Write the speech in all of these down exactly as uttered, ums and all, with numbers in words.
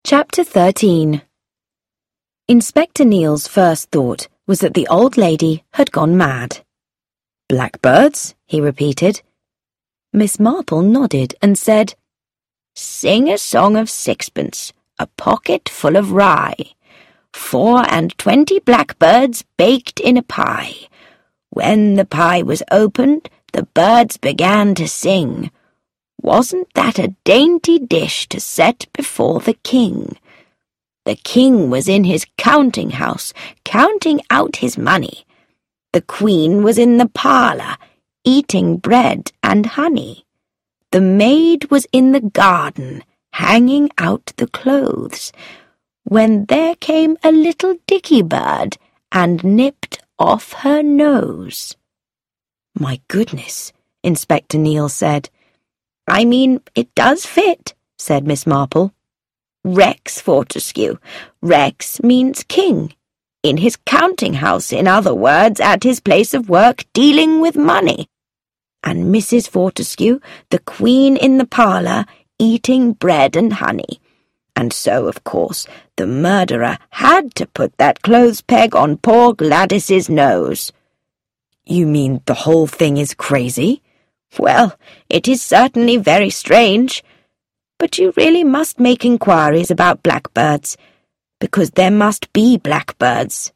Chapter thirteen. Inspector Neil's first thought was that the old lady had gone mad. "Blackbirds?" he repeated. Miss Marple nodded and said, "Sing a song of sixpence, a pocket full of rye, four and twenty blackbirds baked in a pie. When the pie was opened, the birds began to sing. Wasn't that a dainty dish to set before the king? The king was in his counting house, counting out his money. The queen was in the parlour, eating bread and honey. The maid was in the garden, hanging out the clothes, when there came a little dicky bird and nipped off her nose." "My goodness," Inspector Neil said. "I mean, it does fit," said Miss Marple. "Rex Fortescue. Rex means king. In his counting house, in other words, at his place of work, dealing with money. And Missus Fortescue, the queen in the parlour, eating bread and honey. And so, of course, the murderer had to put that clothes peg on poor Gladys's nose." "You mean the whole thing is crazy?" "Well, it is certainly very strange. But you really must make inquiries about blackbirds, because there must be blackbirds."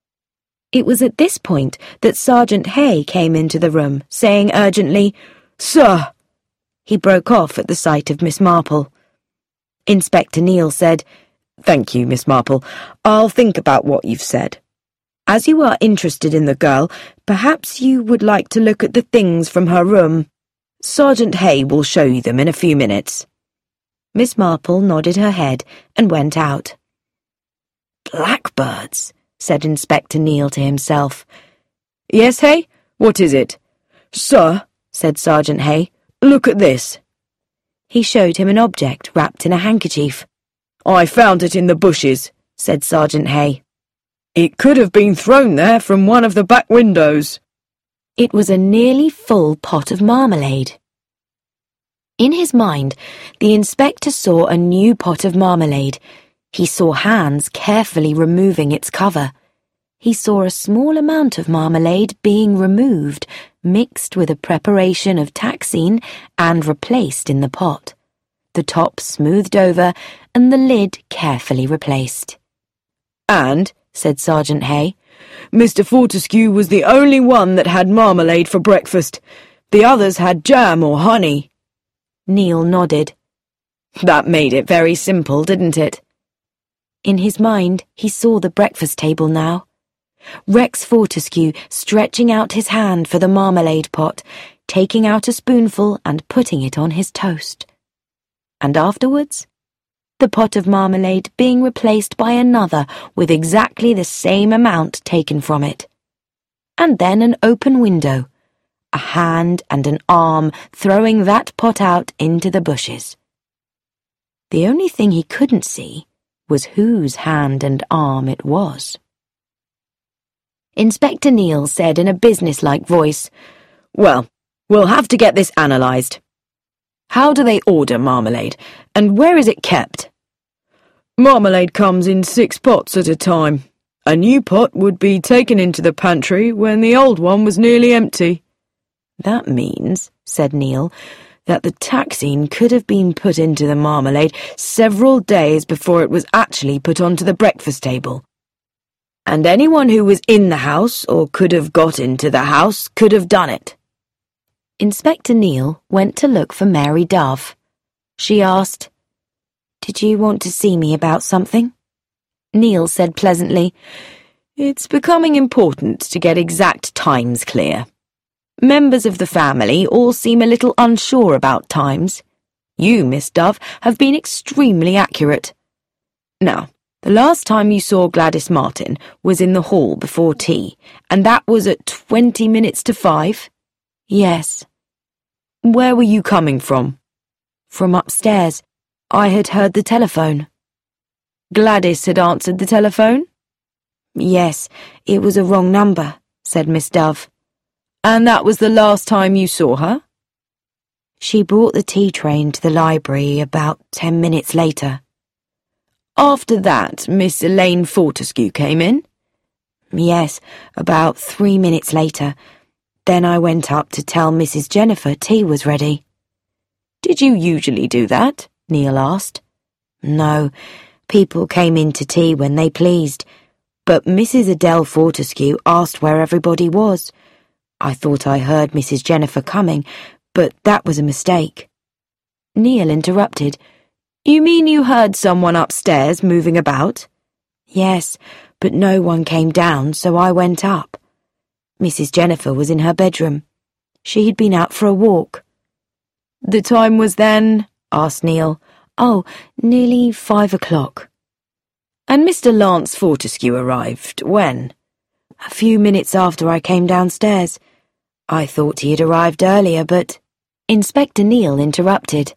It was at this point that Sergeant Hay came into the room, saying urgently, "Sir!" He broke off at the sight of Miss Marple. Inspector Neil said, "Thank you, Miss Marple. I'll think about what you've said. As you are interested in the girl, perhaps you would like to look at the things from her room. Sergeant Hay will show you them in a few minutes." Miss Marple nodded her head and went out. "Blackbirds," said Inspector Neil to himself. "Yes, Hay? What is it?" "Sir," said Sergeant Hay, "look at this." He showed him an object wrapped in a handkerchief. "I found it in the bushes," said Sergeant Hay. "It could have been thrown there from one of the back windows." It was a nearly full pot of marmalade. In his mind, the inspector saw a new pot of marmalade. He saw hands carefully removing its cover. He saw a small amount of marmalade being removed, mixed with a preparation of taxine, and replaced in the pot. The top smoothed over, and the lid carefully replaced. "And," said Sergeant Hay, "Mister Fortescue was the only one that had marmalade for breakfast. The others had jam or honey." Neil nodded. "That made it very simple, didn't it?" In his mind, he saw the breakfast table now. Rex Fortescue stretching out his hand for the marmalade pot, taking out a spoonful and putting it on his toast. And afterwards, the pot of marmalade being replaced by another with exactly the same amount taken from it. And then an open window, a hand and an arm throwing that pot out into the bushes. The only thing he couldn't see was whose hand and arm it was. Inspector Neil said in a businesslike voice, "Well, we'll have to get this analysed. How do they order marmalade, and where is it kept?" "Marmalade comes in six pots at a time. A new pot would be taken into the pantry when the old one was nearly empty." "That means," said Neil, "that the taxine could have been put into the marmalade several days before it was actually put onto the breakfast table. And anyone who was in the house or could have got into the house could have done it." Inspector Neil went to look for Mary Dove. She asked, "Did you want to see me about something?" Neil said pleasantly, "It's becoming important to get exact times clear. Members of the family all seem a little unsure about times. You, Miss Dove, have been extremely accurate. Now, the last time you saw Gladys Martin was in the hall before tea, and that was at twenty minutes to five?" "Yes." "Where were you coming from?" "From upstairs. I had heard the telephone." "Gladys had answered the telephone?" "Yes, it was a wrong number," said Miss Dove. "And that was the last time you saw her?" "She brought the tea train to the library about ten minutes later." After that, Miss Elaine Fortescue came in?" "Yes, about three minutes later. Then I went up to tell Missus Jennifer tea was ready." "Did you usually do that?" Neil asked. "No, people came in to tea when they pleased, but Missus Adele Fortescue asked where everybody was. I thought I heard Missus Jennifer coming, but that was a mistake." Neil interrupted. "You mean you heard someone upstairs moving about?" "Yes, but no one came down, so I went up. Missus Jennifer was in her bedroom. She had been out for a walk." "The time was then?" asked Neil. "Oh, nearly five o'clock." "And Mister Lance Fortescue arrived when?" "A few minutes after I came downstairs. I thought he had arrived earlier, but—" Inspector Neil interrupted.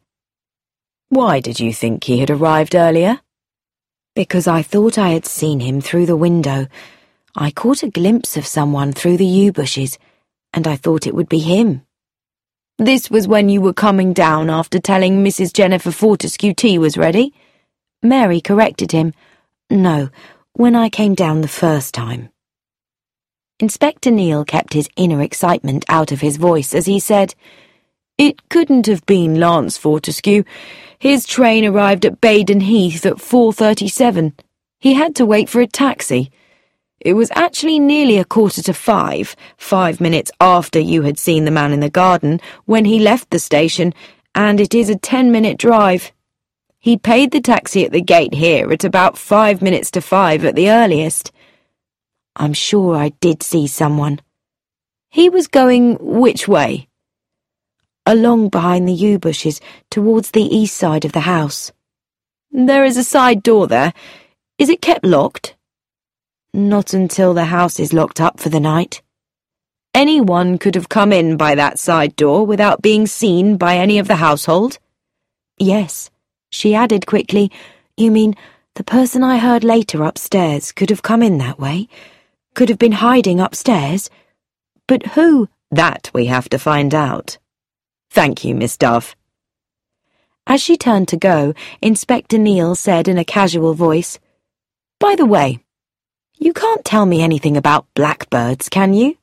"Why did you think he had arrived earlier?" "Because I thought I had seen him through the window. I caught a glimpse of someone through the yew bushes, and I thought it would be him." "This was when you were coming down after telling Missus Jennifer Fortescue tea was ready?" Mary corrected him. "No, when I came down the first time." Inspector Neil kept his inner excitement out of his voice as he said, "It couldn't have been Lance Fortescue. His train arrived at Baden Heath at four thirty-seven. He had to wait for a taxi. It was actually nearly a quarter to five, five minutes after you had seen the man in the garden, when he left the station, and it is a ten-minute drive. He paid the taxi at the gate here at about five minutes to five at the earliest." "I'm sure I did see someone." "He was going which way?" "Along behind the yew bushes, towards the east side of the house." "There is a side door there. Is it kept locked?" "Not until the house is locked up for the night." "Anyone could have come in by that side door without being seen by any of the household?" "Yes," she added quickly. "You mean the person I heard later upstairs could have come in that way? Could have been hiding upstairs? But who?" "That we have to find out. Thank you, Miss Dove." As she turned to go, Inspector Neil said in a casual voice, "By the way, you can't tell me anything about blackbirds, can you?"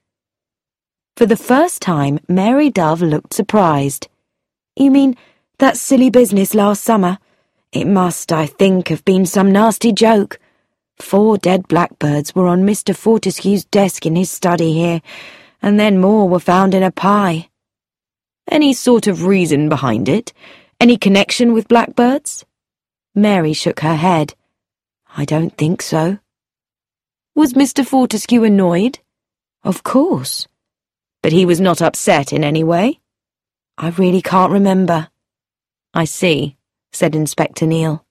For the first time, Mary Dove looked surprised. "You mean that silly business last summer? It must, I think, have been some nasty joke. Four dead blackbirds were on Mister Fortescue's desk in his study here, and then more were found in a pie." "Any sort of reason behind it? Any connection with blackbirds?" Mary shook her head. "I don't think so." "Was Mister Fortescue annoyed?" "Of course." "But he was not upset in any way?" "I really can't remember." "I see," said Inspector Neil.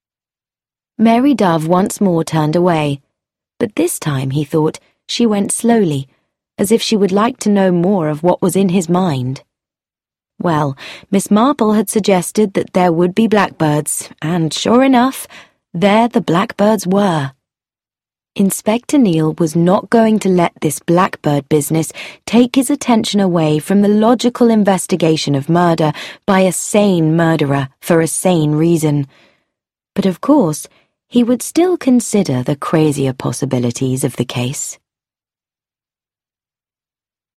Mary Dove once more turned away, but this time, he thought, she went slowly, as if she would like to know more of what was in his mind. Well, Miss Marple had suggested that there would be blackbirds, and sure enough, there the blackbirds were. Inspector Neil was not going to let this blackbird business take his attention away from the logical investigation of murder by a sane murderer for a sane reason. But of course, he would still consider the crazier possibilities of the case.